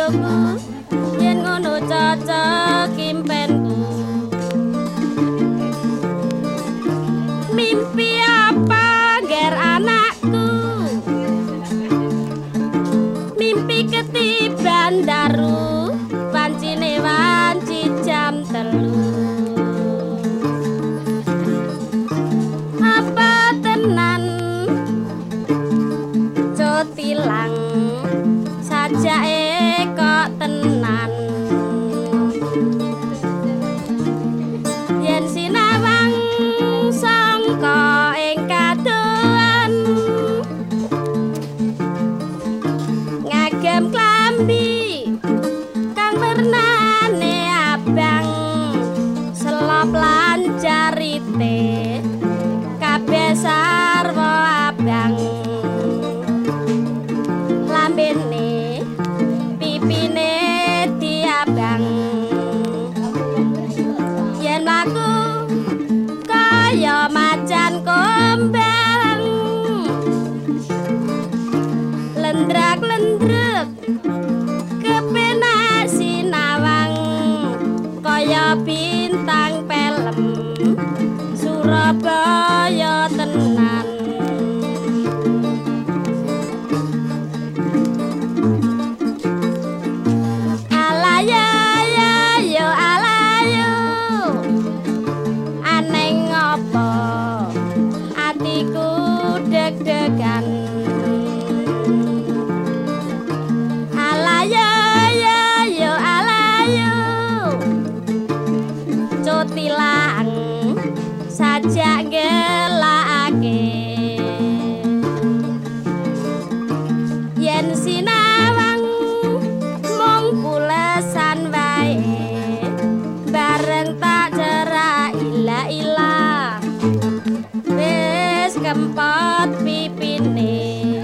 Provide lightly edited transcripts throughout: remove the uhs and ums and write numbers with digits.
bojoku yen ngono cocok impenku mimpi apa ger anakku mimpi ketiban daru wancine wanci jam 3 apa tenan cotilang sajake kok tenan yen sinawang sangka ing kadoan ngagem klambi kang wernane abang selop lan carite kabeh sarwa abang lambene pipine diabang yen aku kaya macan kombang lendrak-lendrek kepenak sinawang kaya bintang film Surabaya tenan alaya ya yo alayo aneng ngopo atiku deg-degan alaya ya yo alayo cotilang sajak gelake yen sinawang mung pulesan wae bareng tak cerak ila-ila wis kempot pipine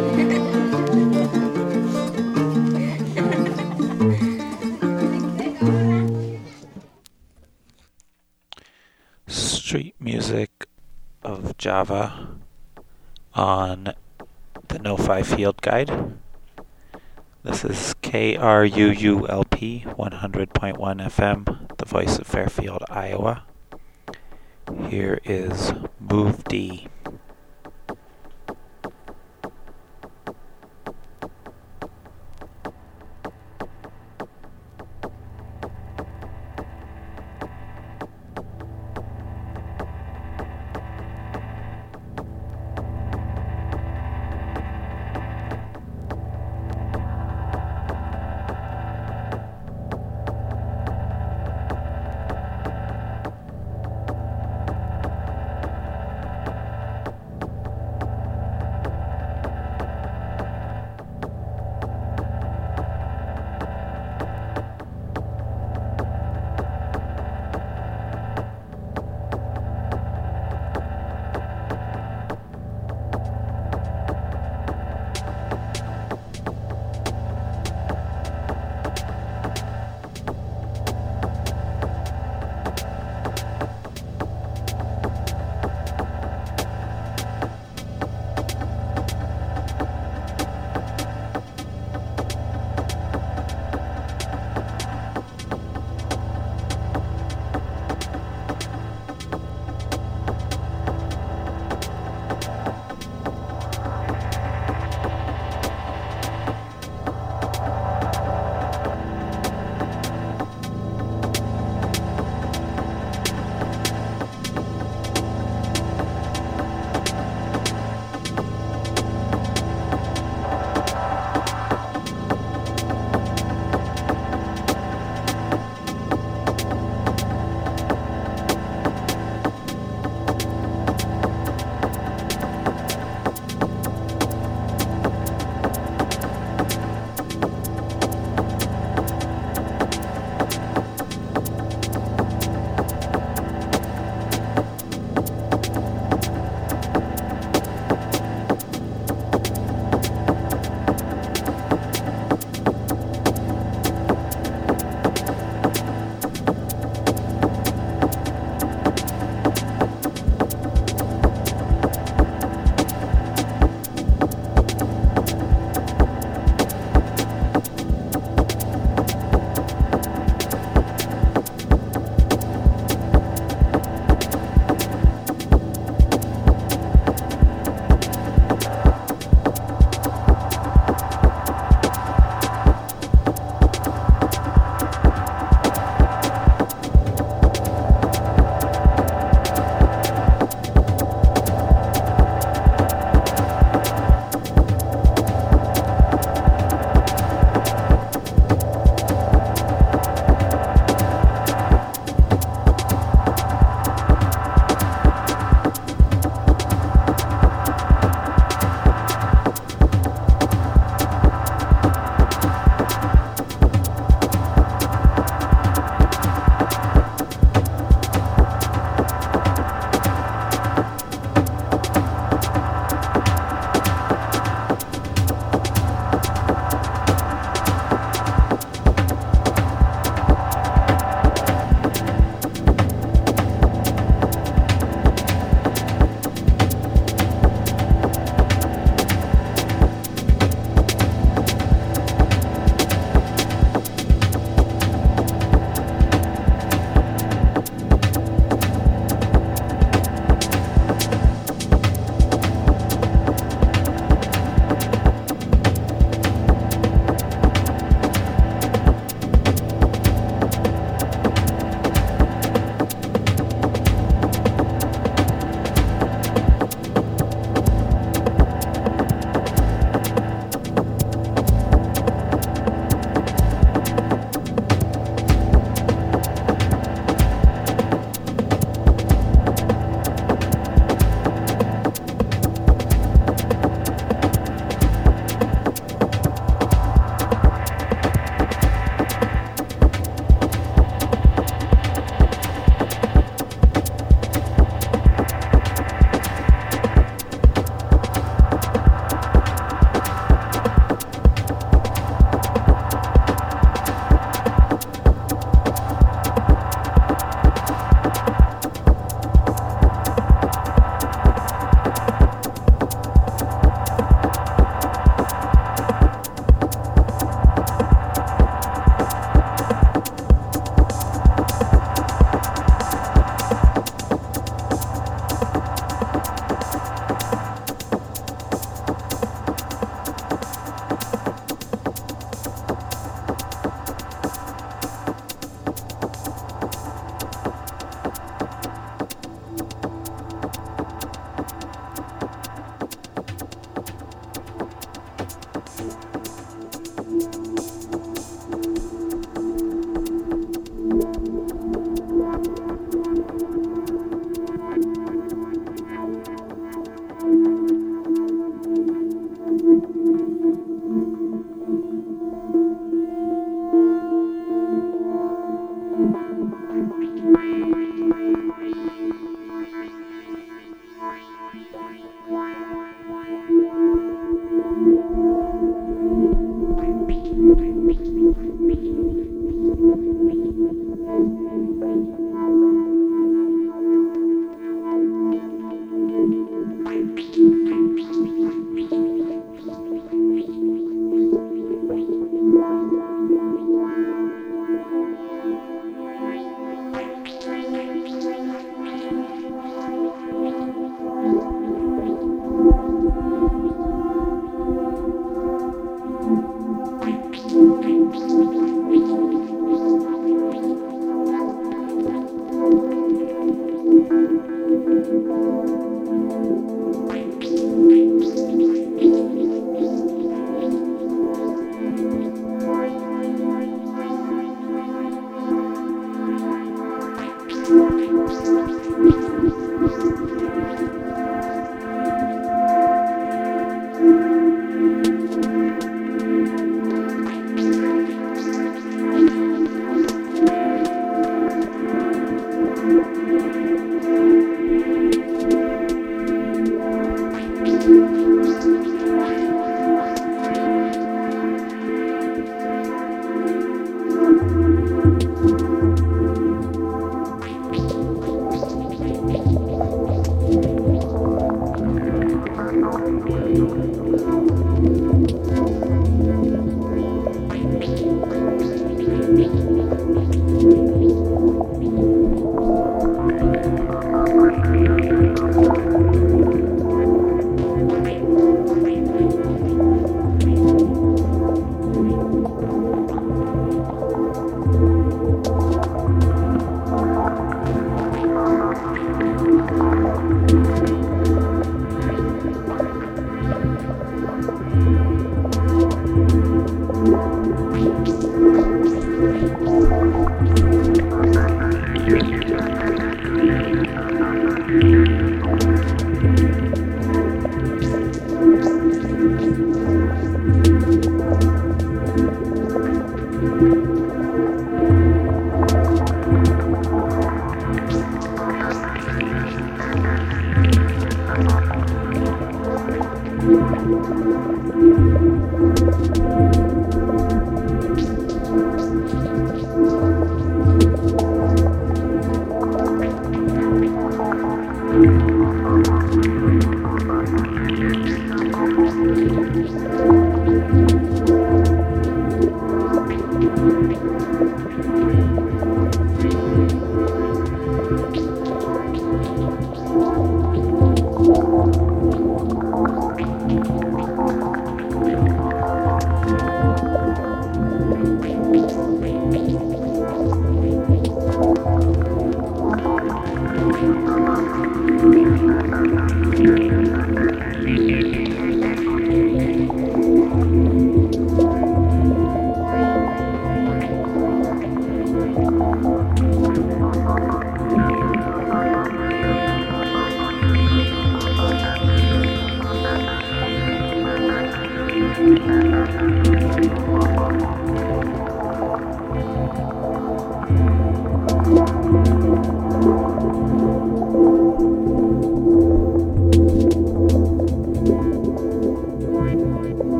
Street music of Java on the No-Fi Field Guide. This is KRUULP 100.1 FM, the voice of Fairfield, Iowa. Here is Move D.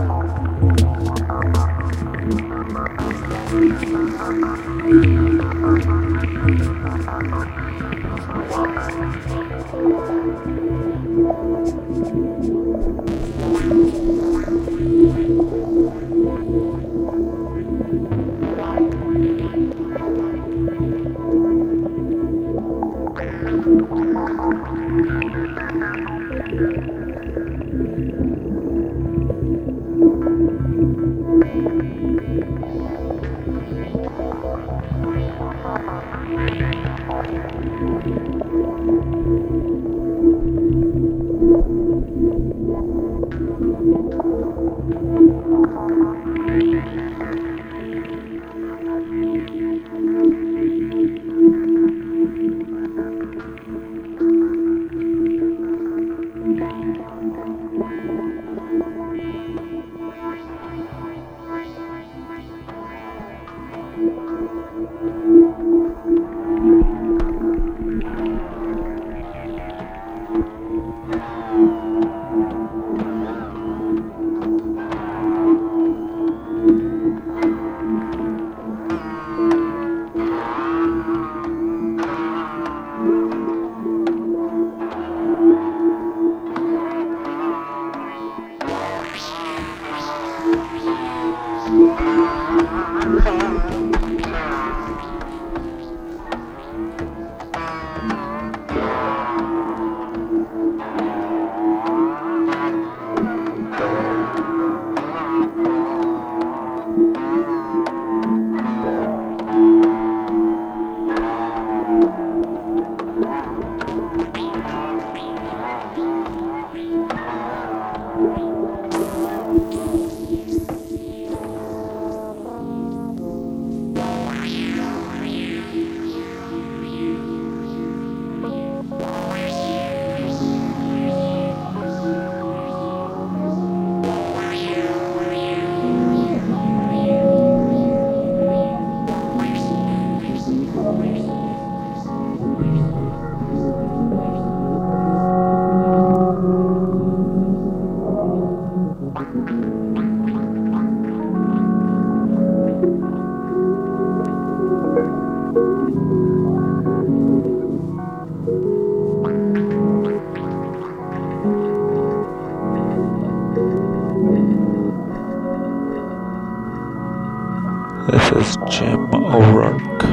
This is Jim O'Rourke.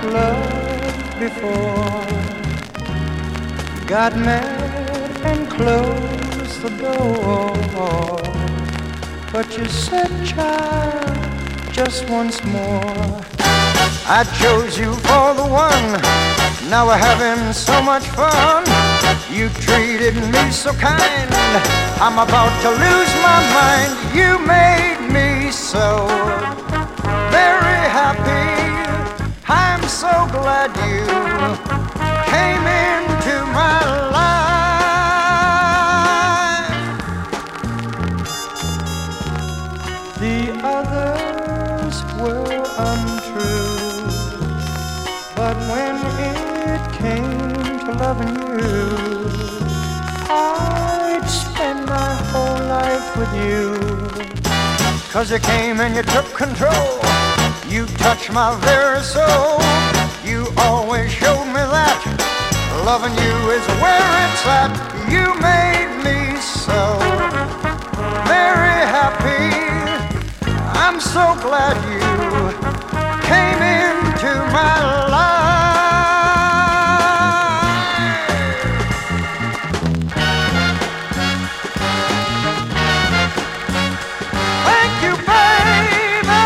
loved before. Got mad and closed the door. But you said, child, just once more. I chose you for the one. Now we're having so much fun. You treated me so kind. I'm about to lose my mind. You made me so very happy. I'm so glad you came into my life. The others were untrue, but when it came to loving you, I'd spend my whole life with you. 'Cause you came and you took control. You touched my very soul. You always showed me that loving you is where it's at. You made me so very happy. I'm so glad you came into my life. Thank you, baby.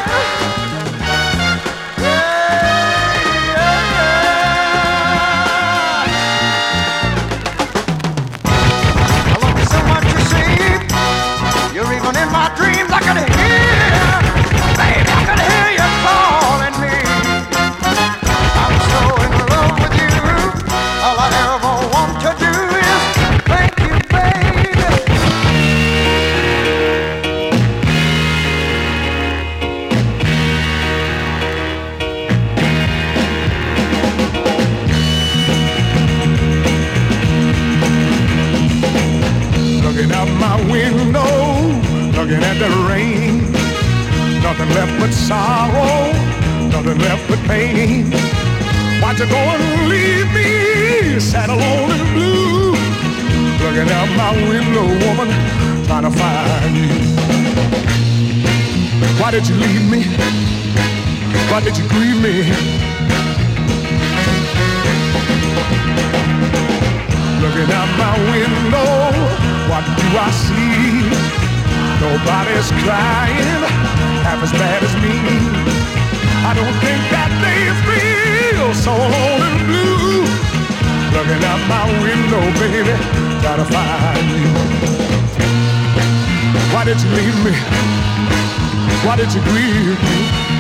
I love you so much, you see. You're even in my dreams. I can hear, baby, I can hear you calling me. I'm so in love with you. All I ever want to do is thank you, baby. Looking out my window, looking at the rain. Nothing left but sorrow, nothing left but pain. Why'd you go and leave me sad, alone and blue? Looking out my window, woman, trying to find you. Why did you leave me? Why did you grieve me? Looking out my window, what do I see? Nobody's crying half as bad as me. I don't think that they feel so alone and blue. Looking out my window, baby, try to find you. Why did you leave me? Why did you grieve me?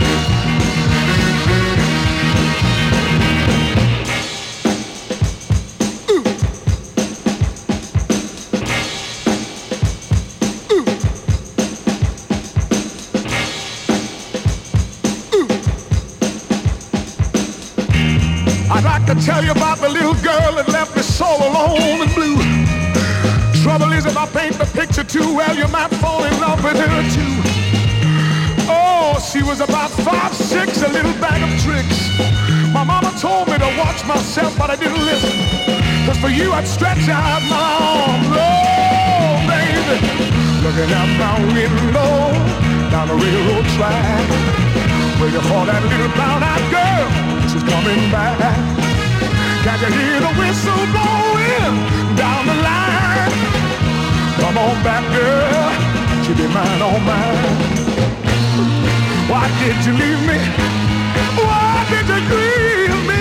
I'd like to tell you about the little girl that left me so alone and blue. Trouble is, if I paint the picture too well, you might fall in love with her too. Oh, she was about 5'6", a little bag of tricks. My mama told me to watch myself, but I didn't listen. 'Cause for you, I'd stretch out my arms. Oh, baby, looking out my window, down the railroad track, waiting for that little brown-eyed girl. She's coming back. Can't you hear the whistle blowing down the line? Come on back, girl. She'll be mine, all mine. Why did you leave me? Why did you grieve me?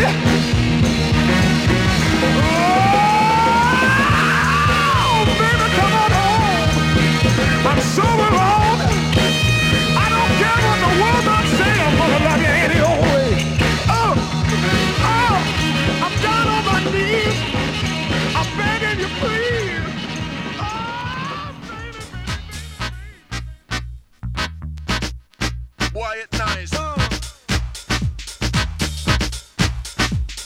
Oh, baby, come on home. I'm so alone. I don't care what the world might say. I'm gonna love you any old way. Oh, I'm down on my knees. I'm begging you, please. Oh, baby. Boy, it's nice.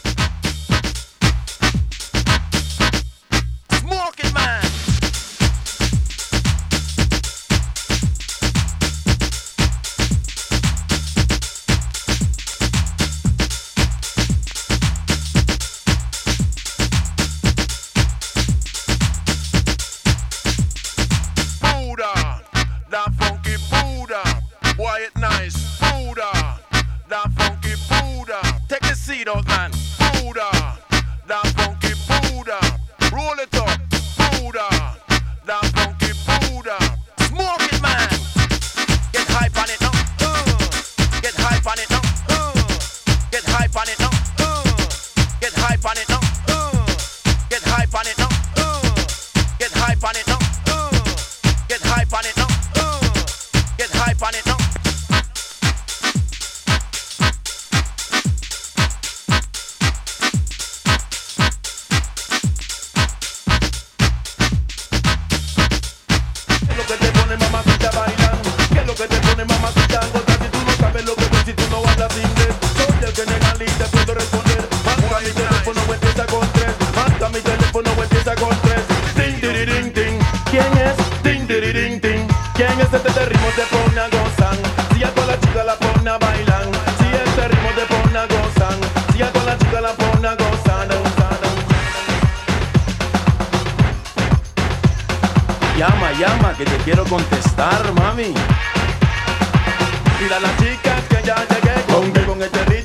Llama, que te quiero contestar, mami. Dile a la chica que ya llegué contigo en este ritmo.